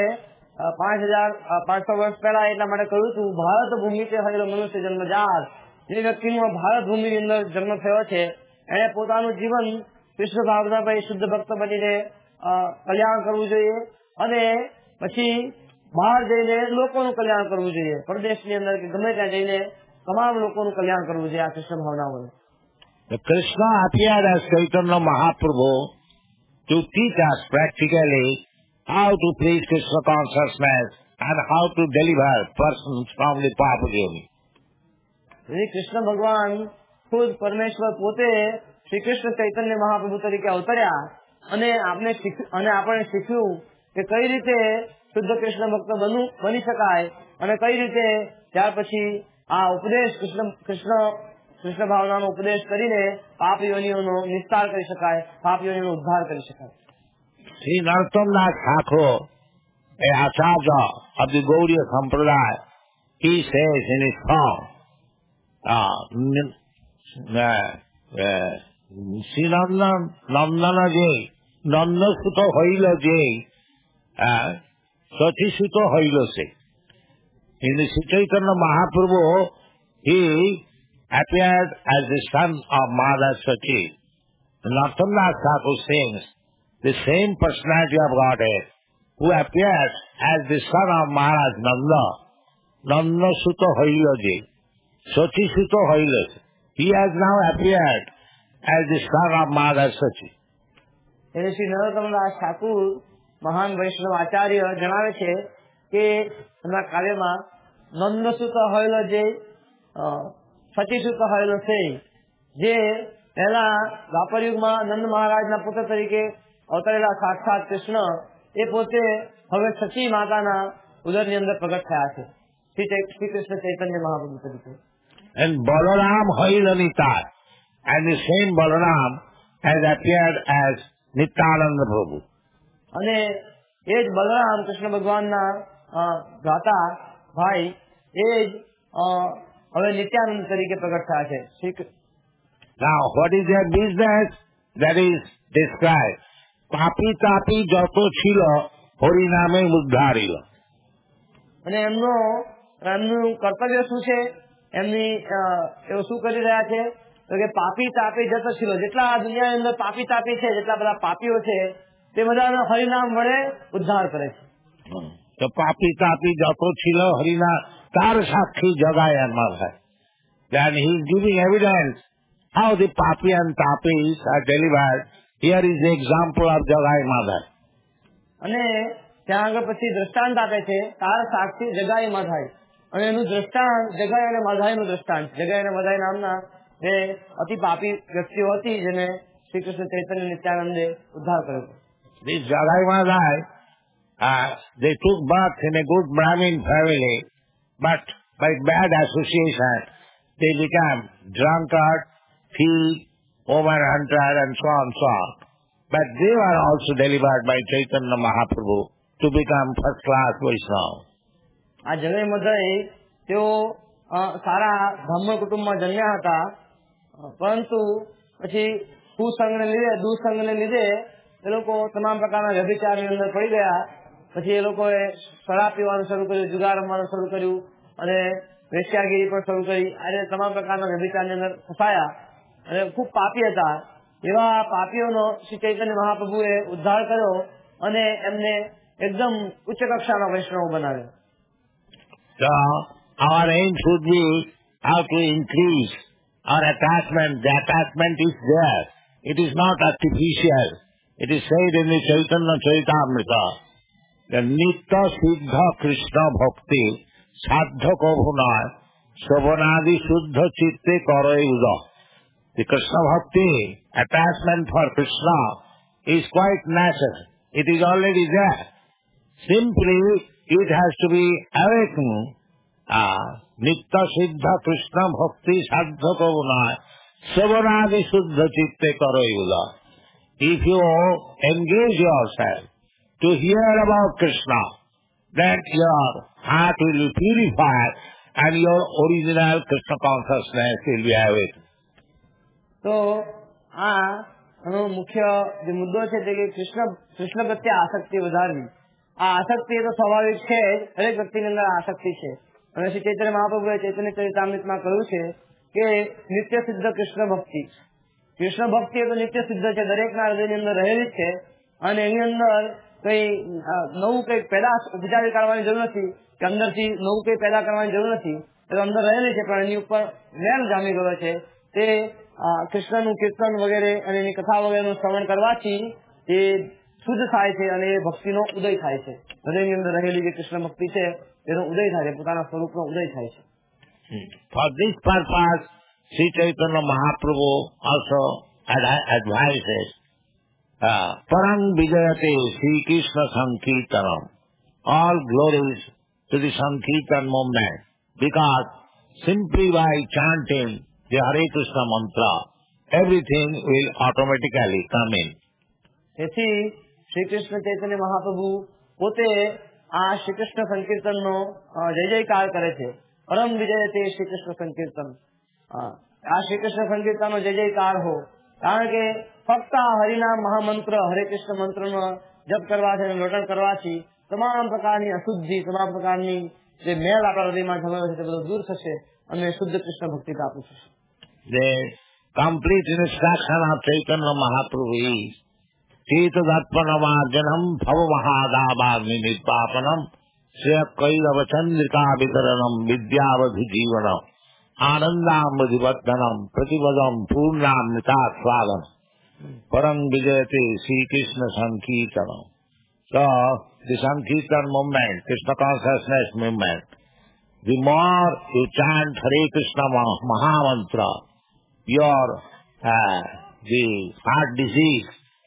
5500 વર્ષ પહેલા એટલા માટે કહ્યું હતું, ભારત ભૂમિ તે થયેલો મનુષ્ય જન્મજાત. જે વ્યક્તિનો ભારત ભૂમિની અંદર જન્મ થયો છે એને પોતાનું જીવન કૃષ્ણ ભાવના ભાઈ શુદ્ધ ભક્ત બનીને કલ્યાણ કરવું જોઈએ અને પછી બહાર જઈને લોકોનું કલ્યાણ કરવું જોઈએ. પરદેશની અંદર કે ગમે ત્યાં જઈને તમામ લોકોનું કલ્યાણ કરવું જોઈએ આ કૃષ્ણ ભાવના વડે. Krishna appeared as Chaitanya Mahaprabhu to teach us practically how to please Krishna consciousness and how to deliver persons from the Papa Yogi. Krishna ભગવાન ખુદ પરમેશ્વર પોતે શ્રી કૃષ્ણ ચૈતન્ય મહાપ્રભુ તરીકે અવતર્યા અને આપણે શીખ્યું કે કઈ રીતે શુદ્ધ કૃષ્ણ ભક્ત બની શકાય અને કઈ રીતે ત્યાર પછી આ ઉપદેશ કૃષ્ણ ભાવનાનો ઉપદેશ કરીને પાપ યોનિઓનો નિસ્તાર કરી શકાય, પાપ યોનિનો ઉદ્ધાર કરી શકાય. Sri Narottam Thakur, a Acharya of the Gaudiya Sampradaya, he says in his song, Sri Nandana Jai, Nanda Suta Hoila Jai, Sachi Suta Hoila Se. In the Sri Chaitanya Mahaprabhu, he appeared as the son of Mother Sachi. Narottam Thakur sings, the same personality of Godhead who appears as the son of Maharaj Nanda, Nanda Suta Hoilaji, Sachi Suta Hoilaji. He has now appeared as the son of Mother Sachi. એટલે શ્રી નરોત્તમદાસ ઠાકુર મહાન વૈષ્ણવ આચાર્ય જણાવે છે કે એમના કાર્યમાં નંદ સુત હોયેલો જે સચી સુત હોયેલો છે, જે પહેલા દ્વાપર યુગમાં નંદ મહારાજના પુત્ર તરીકે અવતરેલા સાક્ષાત કૃષ્ણ એ પોતે હવે સચી માતાના ઉદરની અંદર પ્રગટ થયા છે શ્રી કૃષ્ણ ચૈતન્ય મહાપ્રભુ તરીકે. And Balaram Hoila Nitai, and the same Balaram has appeared as Nityananda Prabhu. અને એ જ બલરામ કૃષ્ણ ભગવાનના ભ્રાતા ભાઈ એ જ હવે નિત્યાનંદ તરીકે પ્રગટ થયા છે. Now, what is their business? That is described. પાપી તાપી જતો છીલો હરિનામે ઉદ્ધારીલો. અને એમનું કર્તવ્ય શું છે, એવું શું કરી રહ્યા છે તો કે પાપી તાપી જતો છીલો, જેટલા દુનિયાની અંદર પાપી તાપી છે, જેટલા બધા પાપીઓ છે તે બધાનો હરિનામ વડે ઉદ્ધાર કરે છે. તો પાપી તાપી જતો છીલો હરિના તાર સાક્ષી જગાય એમાં થાય. Then he is giving evidence how the papi and tapis are delivered. Here is the example of Jagai Madhai. અને ત્યાં આગળ પછી દ્રષ્ટાંત આપે છે તાર સાક્ષી જગાઈ માધાઈ, અને એનું દ્રષ્ટાંત જગાઈ અને માધાઈનું દ્રષ્ટાંત. જગાઈ અને માધાઈ નામના બે અતિ પાપી વ્યક્તિઓ હતી જેને શ્રી કૃષ્ણ ચૈતન્ય નિત્યાનંદે ઉદ્ધાર કર્યો. This Jagai Madhai, they took birth in a good Brahmin family, but by bad association they became drunkard, thief, woman hunter and so on. But they were also delivered by Chaitanya Mahaprabhu to become first class Vaishnava. આ જગાઈ માધાઈ તેઓ સારા બ્રાહ્મણ કુટુંબમાં જન્મ્યા હતા, પરંતુ પછી દુસંગને લીધે એ લોકો તમામ પ્રકારના વ્યભિચારની અંદર પડી ગયા. પછી એ લોકોએ શરાબ પીવાનું શરૂ કર્યું, જુગાર રમવાનું શરૂ કર્યું અને વેશ્યાગીરી પણ શરૂ કરી. અને તમામ પ્રકારના વ્યભિચારની અંદર ફસાયા અને ખૂબ પાપી હતા. એવા પાપીઓનો શ્રી ચૈતન્ય મહાપ્રભુએ ઉદ્ધાર કર્યો અને એમને એકદમ ઉચ્ચ કક્ષાના વૈષ્ણવ બનાવ્યા. So our aim should be how to increase our attachment. The attachment is there. It is not artificial. It is said in the Chaitanya Charitamrita, the Nitya Siddha Krishna Bhakti Sadhya Kabhuna Shobhanadi Shuddha Chitte Karai Uda. The Krishna Bhakti, attachment for Krishna, is quite natural. It is already there. Simply, it has to be awakened. Nitya Siddha Krishna Bhakti Sadhya Kabhuna Shobhanadi Shuddha Chitte Karai Uda. If you engage yourself to hear about Krishna, then your heart will be purified and your original Krishna consciousness will be awakened. તો આનો મુખ્ય જે મુદ્દો છે તે કૃષ્ણ પ્રત્યે આસક્તિ વધારવી. આ આસક્તિ એ તો સ્વાભાવિક છે, દરેક વ્યક્તિની અંદર આસક્તિ છે. અને શ્રી ચૈતન્ય મહાપ્રભુએ ચૈતન્ય ચરિતામૃતમાં કહ્યું છે કે નિત્ય સિદ્ધ કૃષ્ણ ભક્તિ, કૃષ્ણ ભક્તિ તો નિત્ય સિદ્ધ છે, દરેકના હૃદયની અંદર રહેલી જ છે, અને એની અંદર કઈ નવું કઈ પેદાશ ઉપજાવી કાઢવાની જરૂર નથી કે અંદરથી નવું કઈ પેદા કરવાની જરૂર નથી. એ તો અંદર રહેલી છે, પણ એની ઉપર મેલ જામી ગયો છે. તે કૃષ્ણનું કીર્તન વગેરે અને એની કથા વગેરેનું શ્રવણ કરવાથી એ શુદ્ધ થાય છે અને એ ભક્તિનો ઉદય થાય છે. હૃદયની અંદર રહેલી જે કૃષ્ણ ભક્તિ છે તેનો ઉદય થાય છે, પોતાના સ્વરૂપનો ઉદય થાય છે. For this purpose, Sri Chaitanya Mahaprabhu also advises Parang Vijayate Sri Krishna Sankirtanam. All glories to the Sankirtan movement, because simply by chanting the Hare Krishna mantra, everything will automatically come in. તેથી શ્રી કૃષ્ણ ચૈતન્ય મહાપ્રભુ પોતે આ શ્રી કૃષ્ણ સંકીર્તનનો જય જયકાર કરે છે. પરમ વિજય તે શ્રી કૃષ્ણ સંકીર્તન. આ શ્રી કૃષ્ણ સંકીર્તનનો જય જયકાર હો, કારણ કે ફક્ત આ હરિનામ મહામંત્ર હરે કૃષ્ણ મંત્રનો જપ કરવાથી અને લોટન કરવાથી તમામ પ્રકારની અશુદ્ધિ, તમામ પ્રકારની જે મેલ આપણા હૃદયમાં જમાયો છે તે બધું દૂર થશે અને શુદ્ધ કૃષ્ણ ભક્તિ પ્રાપ્ત થશે. The complete instruction of Chaitanya Mahaprabhu is Chetadarpanamarjanam Bhavamahadabhagni Nirpapanam Shreya Kairava Chandrika Vitaranam Vidyavadhi Jivanam Anandamvadhivardhanam Prativadam Purnam Nitaswadam Param Vijayate Sri Krishna Sankirtanam. So, the Sankirtan movement, Krishna consciousness movement, the more you chant Hare Krishna Mahamantra, your the heart disease,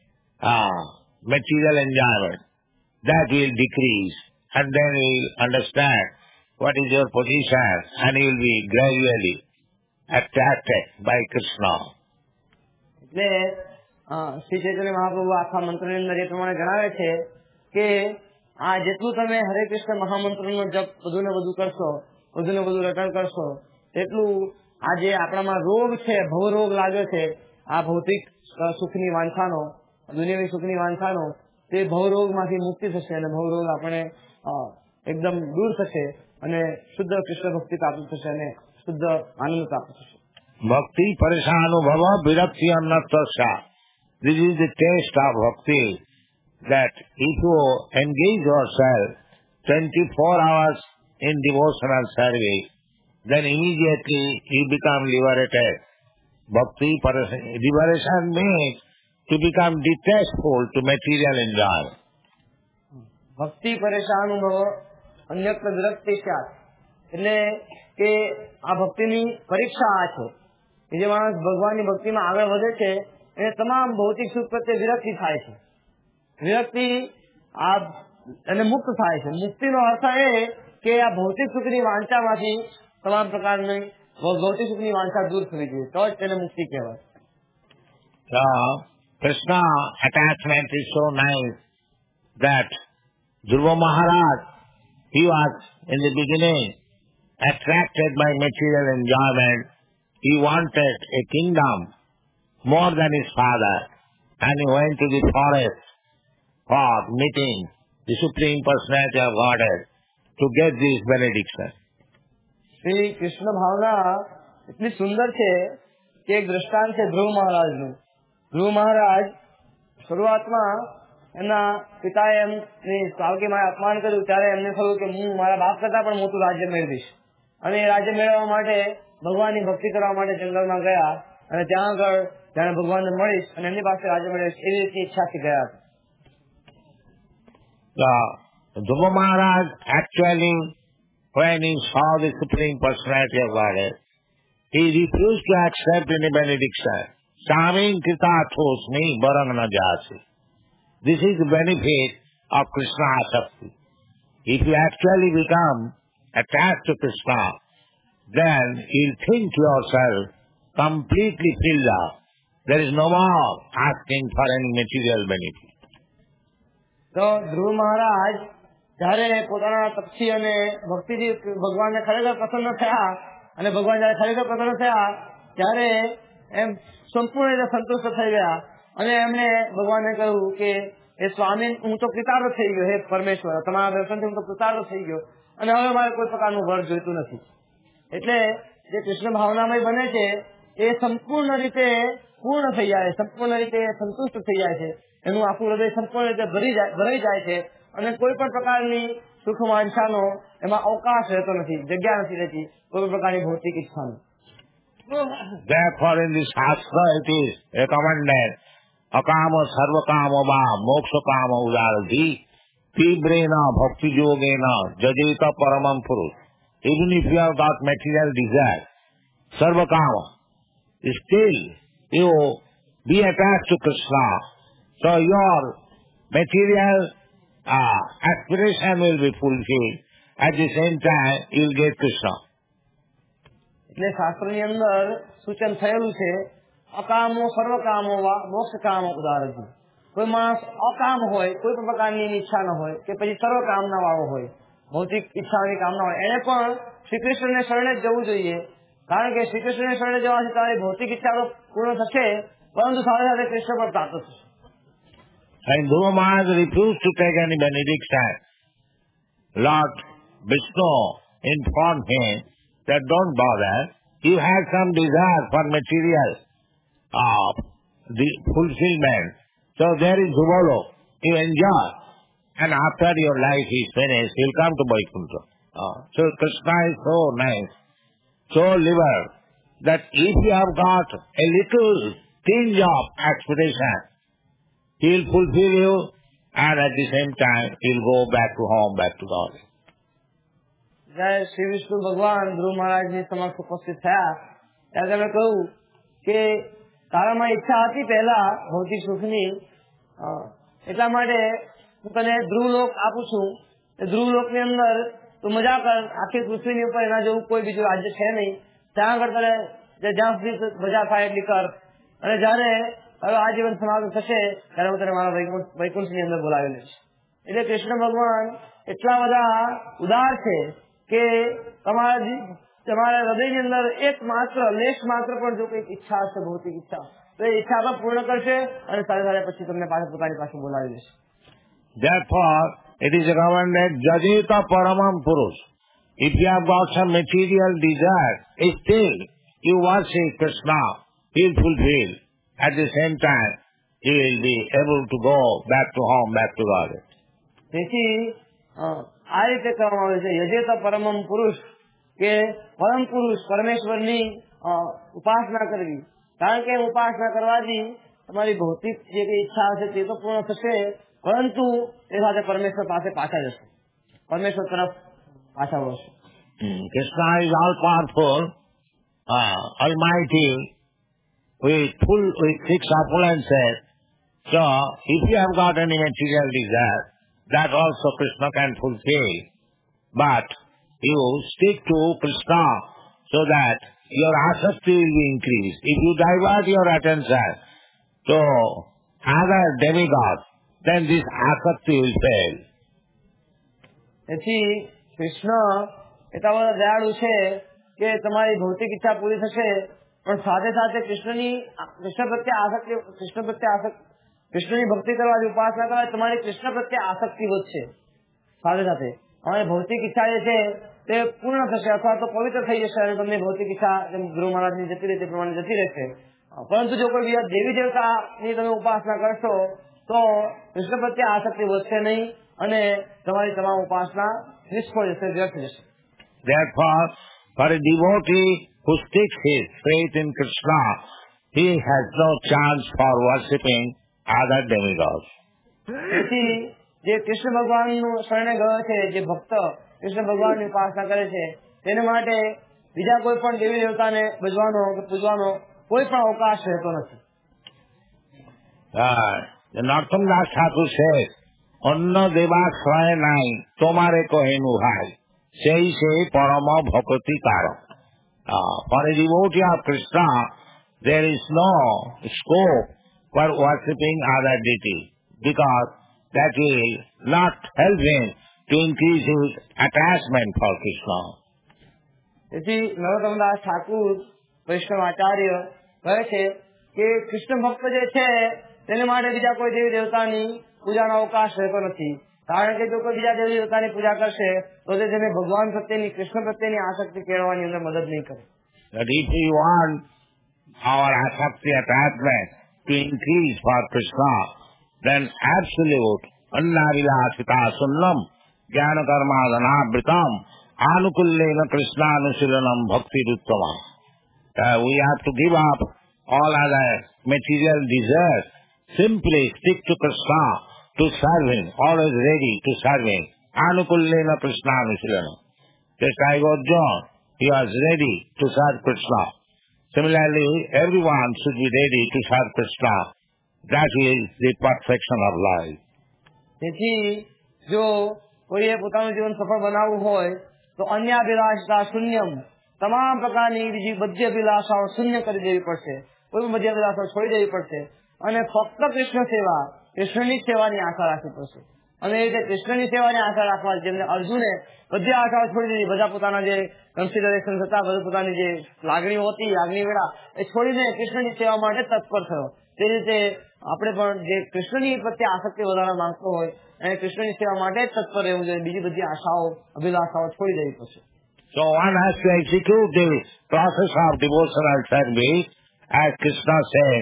material enjoyment, that will decrease, and then you will understand what is your position, and you will be gradually attracted by Krishna. એટલે શ્રી ચૈતન્ય મહાપ્રભુ આખા મંત્રની અંદર એ પ્રમાણે જણાવે છે કે આ જેટલું તમે હરે કૃષ્ણ મહામંત્રનો જપ વધુ ને વધુ કરશો, વધુ ને વધુ રટણ કરશો, તેટલું આ જે આપણામાં રોગ છે, ભવરોગ લાગ્યો છે, આ ભૌતિક સુખની વાંછાનો, દુનિયાવી સુખની વાંછાનો, તે ભવરોગમાંથી મુક્તિ થશે અને ભવરોગ આપણે એકદમ દૂર થશે અને શુદ્ધ કૃષ્ણ ભક્તિ પ્રાપ્ત થશે અને શુદ્ધ આનંદ પ્રાપ્ત થશે. Bhakti parishanubhava virakti annatasya. This is the taste of bhakti, that if you engage yourself 24 hours in devotional service, then immediately you become liberated. Bhakti liberation means to become detachful to material enjoyment. ભક્તિ પરેશાનુભવ અન્યત્ર વિરક્તિ સ્યાત. એટલે કે આ ભક્તિની પરીક્ષા આ છે કે જે માણસ ભગવાનની ભક્તિમાં આગળ વધે છે એને તમામ ભૌતિક સુખ પ્રત્યે વિરક્તિ થાય છે. વિરક્તિ એને મુક્ત થાય છે. મુક્તિનો અર્થ એ કે આ ભૌતિક સુખની વાંછામાંથી તમામ પ્રકારની ભૌતિક સુખની વાંછા દૂર થવી જોઈએ, તો જ તેને મુક્તિ કહેવાય. So, Krishna attachment is so nice that Dhruva Maharaj, he was in the beginning attracted by material enjoyment. He wanted a kingdom more than his father, and he went to the forest for meeting the Supreme Personality of Godhead to get this benediction. Shri Krishna ભાવના એટલી સુંદર છે કે એક દ્રષ્ટાંત છે ધ્રુવ મહારાજનું. ધ્રુવ મહારાજ શરૂઆતમાં એમના પિતાએ એમની સાવકીમાં અપમાન કર્યું ત્યારે એમને થયું કે હું મારા બાપ કરતા પણ મોટું રાજ્ય મેળવીશ, અને એ રાજ્ય મેળવવા માટે ભગવાનની ભક્તિ કરવા માટે જંગલમાં ગયા અને ત્યાં આગળ જાણે ભગવાનને મળીશ અને એમની પાસે રાજ્ય મેળવીશ એવી રીતની ઈચ્છાથી ગયા હતા. Dhruva Maharaj actually, when he saw the Supreme Personality of Godhead, he refused to accept any benediction. Saming Kritatosmi Barangana Jasi. This is the benefit of Krishna Asakti. If you actually become attached to Krishna, then you'll think yourself completely filled up. There is no more asking for any material benefit. તો ધ્રુવ મહારાજ જયારે પોતાના તપથી અને ભક્તિથી ભગવાનને ખરેખર પ્રસન્ન થયા અને ભગવાન જયારે ખરેખર પ્રસન્ન થયા ત્યારે એમ સંપૂર્ણ રીતે સંતુષ્ટ થઈ ગયા અને એમણે ભગવાનને કહ્યું કે એ સ્વામી, હું તો કૃતાર્થ થઈ ગયો, હે પરમેશ્વર, તમારા દર્શનથી હું તો કૃતાર્થ થઈ ગયો અને હવે મારે કોઈ પ્રકારનું વર જોઈતું નથી. એટલે જે કૃષ્ણ ભાવનામય બને છે એ સંપૂર્ણ રીતે પૂર્ણ થઈ જાય, સંપૂર્ણ રીતે સંતુષ્ટ થઈ જાય છે, એનું આખું હૃદય સંપૂર્ણ રીતે ભરાઈ જાય છે અને કોઈ પણ પ્રકારની સુખ વાંછાનો એમાં અવકાશ રહેતો નથી, જગ્યા નથી રહેતી કોઈ પણ પ્રકારની ભૌતિક ઈચ્છાની. Therefore in the Shastra it is recommended akama sarvakama va moksha kama udarati tibrena bhakti yogena jajeta paramam purush. Even if you have got material desire, sarvakama, still you be attached to Krishna. So your material aspiration will be fulfilled. At the same time you will get Krishna. એટલે શાસ્ત્રની અંદર સૂચન થયેલું છે અકામો સર્વકામો વા મોક્ષ કામો ઉદારતી. કોઈ માણસ અકામ હોય, કોઈ પણ પ્રકારની ઈચ્છા ન હોય કે પછી સર્વકામના વાળો હોય, ભૌતિક ઈચ્છાની કામના હોય, એને પણ શ્રીકૃષ્ણને શરણે જ જવું જોઈએ. કારણ કે શ્રીકૃષ્ણને શરણે જવાથી તારી ભૌતિક ઈચ્છા તો પૂર્ણ થશે, પરંતુ સાથે સાથે કૃષ્ણ પણ પ્રાપ્ત થશે. And Dhruva Maharaj refused to take any benediction. Lord Vishnu informed him that don't bother, you have some desire for material the fulfillment. So there is Dhruvalok, you enjoy. And after your life is finished, you'll come to Vaikuntha. So Krishna is so nice, so liberal, that if you have got a little tinge of aspiration, he will fulfill you, and at the same time he will go back to home, back to God. જયારે શ્રી વિષ્ણુ ભગવાન ધ્રુવ મહારાજની સમક્ષ ઉપસ્થિત થયા ત્યારે તેમણે કહ્યું કે તારામાં ઈચ્છા હતી પહેલા ભૌતિક સુખની, એટલા માટે હું તને ધ્રુવલોક આપું છું. ધ્રુવલોકની અંદર તું મજા કર, આખી પૃથ્વીની ઉપર એના જેવું કોઈ બીજું રાજ્ય છે નહીં, ત્યાં આગળ તને જ્યાં સુધી મજા થાય એટલી કર, અને જયારે હવે આ જીવન સમાપ્ત થશે ત્યારે હું તને મારા વૈકુંઠની અંદર બોલાવી લઈશ. એટલે કૃષ્ણ ભગવાન એટલા બધા ઉદાર છે કે તમારા હૃદયની અંદર એક માત્ર લેશ માત્ર પણ જો કઈક ઈચ્છા હશે ભૌતિક ઈચ્છા તો એ ઈચ્છા પણ પૂર્ણ કરશે અને સાથે સાથે પછી તમને પોતાની પાસે બોલાવી લેશે. Therefore it is recommended jajeta paramam purush. If you have got some material desire, still you worship Krishna, he will fulfill. At the same time he will be able to go back to home, back to God. તેથી આ રીતે કરવામાં આવે છે યજેતા પરમમ પુરુષ, કે પરમ પુરુષ પરમેશ્વરની ઉપાસના કરવી. કારણ કે ઉપાસના કરવાથી તમારી ભૌતિક જે કઈ ઈચ્છા હશે તે તો પૂર્ણ થશે, પરંતુ એ સાથે પરમેશ્વર પાસે પાછા જશે, પરમેશ્વર તરફ પાછા વળશે. Krishna is all powerful, almighty, with six opulences. So if you have got any material desire, that also Krishna can fulfill. But you stick to Krishna so that your asakti will be increased. If you divert your attention to other demigods, then this asakti will fail. તેથી કૃષ્ણ એટલા બધા દયાળુ છે કે તમારી ભૌતિક ઈચ્છા પૂરી થશે, પણ સાથે સાથે કૃષ્ણની ભક્તિ કરવાથી, ઉપાસના કરવાથી તમારી કૃષ્ણ પ્રત્યે આસક્તિ વધશે. સાથે સાથે અમારી ભૌતિક ઈચ્છા જે છે તે પૂર્ણ થશે અથવા તો પવિત્ર થઈ જશે અને તમને ભૌતિક ઈચ્છા ધ્રુવ મહારાજની જતી રહે તે પ્રમાણે જતી રહેશે. પરંતુ જો કોઈ બીજા દેવી દેવતાની તમે ઉપાસના કરશો તો કૃષ્ણ પ્રત્યે આસક્તિ વધશે નહીં અને તમારી તમામ ઉપાસના નિષ્ફળ જશે, વ્યર્થ જશે. Therefore, for a devotee who sticks his faith in Krishna, he has no chance for worshipping other demigods. તેથી જે કૃષ્ણ ભગવાનનું શરણે ગયો છે, જે ભક્ત કૃષ્ણ ભગવાનની ઉપાસના કરે છે, તેને માટે બીજા કોઈ પણ દેવી દેવતાને ભજવાનો કે પૂજવાનો કોઈ પણ અવકાશ રહેતો નથી. નરોત્તમ દાસ ઠાકુર says, અન્ન દેવાશ્રય નાઈ તમારે કહેનું ભાઈ sei se parama bhakti karam. For a devotee of Krishna, there is no scope for worshipping other deities, because that will not help him to increase his attachment for Krishna. તેથી નરોત્તમદાસ ઠાકુર વૈષ્ણવ આચાર્ય કહે છે કે કૃષ્ણ ભક્ત જે છે તેને માટે બીજા કોઈ દેવી દેવતાની પૂજાનો અવકાશ રહેતો નથી. કારણ કે જો કોઈ બીજા દેવી દેવતાની પૂજા કરશે તો તે તેને ભગવાન પ્રત્યેની, કૃષ્ણ પ્રત્યેની આસક્તિ કેળવવાની અંદર મદદ નહીં કરે. That if you want our asakti attachment to increase for Krishna, then absolute annavilasita sunnam jnana karma dhanavritam anukullena Krishna anusilanam bhakti ruttama. We have to give up all other material desires. Simply stick to Krishna, to serve Him, always ready to serve Him. Anukullena Krishna anusilanam. Just like Arjuna, he was ready to serve Krishna. Similarly, everyone should be ready to serve Krishna. That is the perfection of life. તેથી જો કોઈએ પોતાનું જીવન સફળ બનાવવું હોય તો અન્યાભિલાષતા શૂન્યમ, તમામ પ્રકારની બીજી બધી અભિલાષાઓ શૂન્ય કરી દેવી પડશે. કોઈ પણ બધી અભિલાષાઓ છોડી દેવી પડશે અને ફક્ત કૃષ્ણ સેવા, કૃષ્ણની સેવાની આશા રાખવી પડશે. અને એ રીતે કૃષ્ણની સેવાની આશા રાખવા, જેમને અર્જુને બધી આશાઓ છોડી દીધી, બધા પોતાના જે કન્સિડરેશન હતા, બધું પોતાની જે લાગણીઓ હતી, લાગણી વેળા એ છોડીને કૃષ્ણની સેવા માટે તત્પર થયો. તે રીતે આપણે પણ જે કૃષ્ણની પ્રત્યે આસક્તિ વધારે માંગતો હોય અને કૃષ્ણની સેવા માટે જ તત્પર રહેવું જોઈએ. બીજી બધી આશાઓ, અભિલાષાઓ છોડી દેવી પડશે. So one has to execute the process of devotional service, as Krishna said,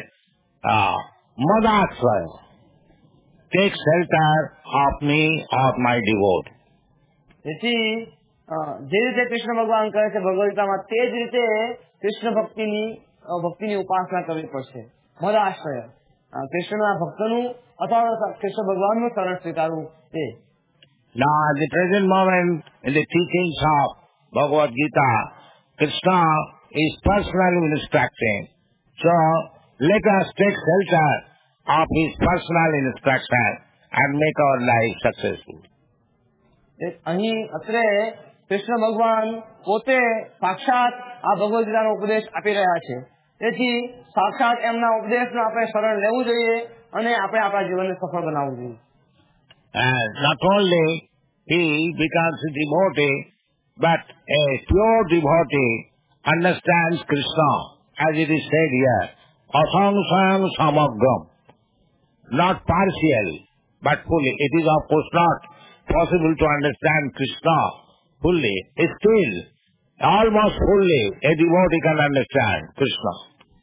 Madasvaya. Take shelter of me, of my devote. તેથી જે રીતે કૃષ્ણ ભગવાન કહે છે ભગવદ્ગીતામાં, તે જ રીતે કૃષ્ણ ભક્તિની ઉપાસના કરવી પડશે. મદ આશ્રય, કૃષ્ણના ભક્તનું અથવા કૃષ્ણ ભગવાનનું શરણ સ્વીકારવું તે. Now at the present moment in the teachings of Bhagavad Gita, Krishna is personally instructing. So let us take shelter of his personal instruction and make our life successful. અહીં અત્રે કૃષ્ણ ભગવાન પોતે સાક્ષાત આ ભગવદ ગીતાનો ઉપદેશ આપી રહ્યા છે. તેથી સાક્ષાત એમના ઉપદેશનું આપણે શરણ લેવું જોઈએ અને આપણે આપણા જીવનને સફળ બનાવવું જોઈએ. Not only he becomes a devotee, but a pure devotee understands Krishna, as it is said here, asangsayam samagram. Not partially, but fully. It is of course not possible to understand Krishna fully. Still, almost fully, a devotee can understand Krishna.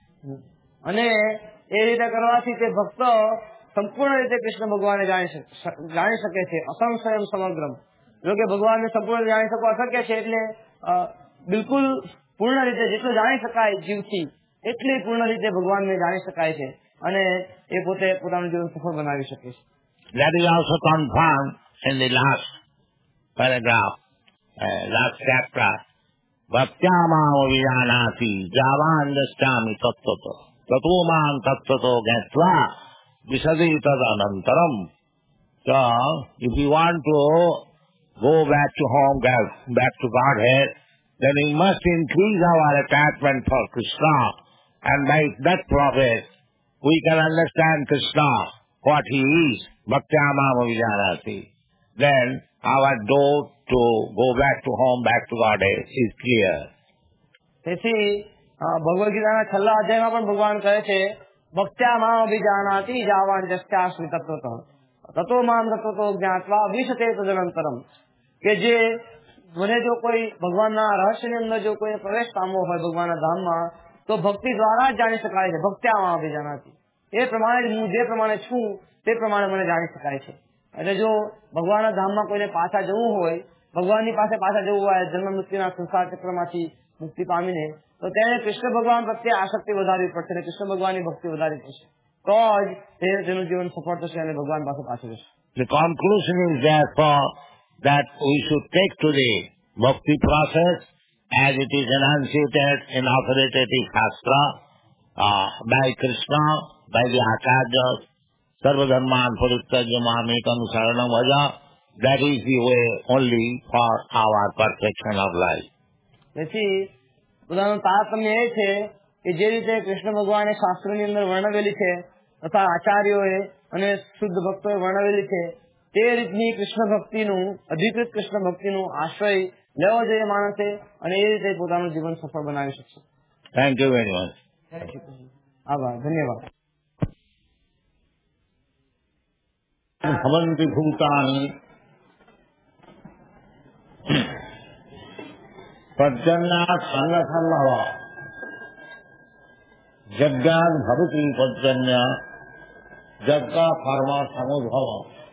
અને એ રીતે કરવાથી તે ભક્ત સંપૂર્ણ રીતે કૃષ્ણ ભગવાનને જાણી શકે છે. અસંશયમ સમગ્રમ. જો કે ભગવાનને સંપૂર્ણ જાણી શકવા અશક્ય છે, એટલે બિલકુલ પૂર્ણ રીતે જેટલું જાણી શકાય જીવથી એટલી પૂર્ણ રીતે ભગવાનને જાણી શકાય છે અને એ પોતે પોતાનું જીવન સફળ બનાવી શકે છે. That is also confirmed in the last paragraph, last chapter. Bhaktyamam vijanati javandasthami tattvato tato mam tattvato gatva visadi tadanantaram. So, if you want to go back to home, back to Godhead, then we must increase our attachment for Krishna, and by that process we can understand Krishna, what he is, Bhaktyamam vijanati. Then our door to go back to home, back to Godhead is clear. તેથી ભગવદ ગીતાના છેલ્લા અધ્યાયમાં પણ ભગવાન કહે છે, ભક્ત્યામામ અભિજાનાતિ જાવાન જસ્યાસ્મિ તત્વતઃ તતો મામ તત્વતો જ્ઞાત્વા વિશતે તદનંતરમ. કે જે મને જો કોઈ ભગવાનના રહસ્યની અંદર જો કોઈ પ્રવેશ પામવો હોય ભગવાનના ધામમાં, તો ભક્તિ દ્વારા જ જાણી શકાય છે. ભક્ત્યામામ અભિજાનાતિ, એ પ્રમાણે હું જે પ્રમાણે છું તે પ્રમાણે મને જાણી શકાય છે. એટલે જો ભગવાનના ધામમાં કોઈને પાછા જવું હોય, ભગવાનની પાસે પાછા જવું હોય જન્મ મૃત્યુના સંસાર ચક્રમાંથી મુક્તિ પામીને, તો તેને કૃષ્ણ ભગવાન પ્રત્યે આસક્તિ વધારવી પડશે અને કૃષ્ણ ભગવાનની ભક્તિ વધારવી પડશે. તો જ તેનું જીવન સફળ થશે અને ભગવાન પાસે પાછું જશે. The conclusion is therefore that we should take to the bhakti process as it is enunciated in authoritative Shastra by Krishna, by the Acharyas, Sarvadharman Parityajya Mamekam Saranam Vaja. That is the way only for our perfection of life. તેથી બધાનું તારતમ્ય એ છે કે જે રીતે કૃષ્ણ ભગવાને શાસ્ત્રોની અંદર વર્ણવેલી છે તથા આચાર્યોએ અને શુદ્ધ ભક્તોએ વર્ણવેલી છે, તે રીતની કૃષ્ણ ભક્તિનું, અધિકૃત કૃષ્ણ ભક્તિનું આશ્રય લેવો જોઈએ માણસે અને એ રીતે પોતાનું જીવન સફળ બનાવી શકશે. Thank you very much. આભાર, ધન્યવાદ. ભવન્તિ ભૂતાનિ પર્જન્યાત સંગઠન ભવ यज्ञान भवित्री पर्जन्य जग का कर्म समुद्भव